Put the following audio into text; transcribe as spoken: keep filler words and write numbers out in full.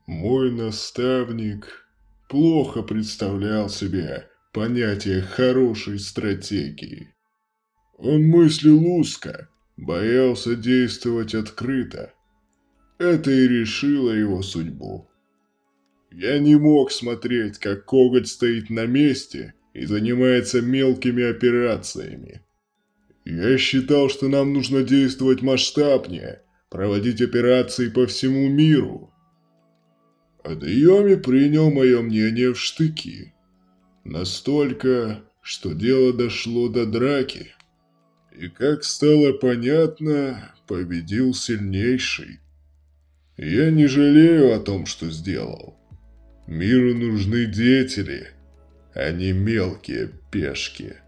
Мой наставник плохо представлял себе понятие хорошей стратегии. Он мыслил узко, боялся действовать открыто. Это и решило его судьбу. Я не мог смотреть, как Коготь стоит на месте и занимается мелкими операциями. Я считал, что нам нужно действовать масштабнее, проводить операции по всему миру. Адайоми принял мое мнение в штыки. Настолько, что дело дошло до драки. И, как стало понятно, победил сильнейший. Я не жалею о том, что сделал. Миру нужны деятели, а не мелкие пешки.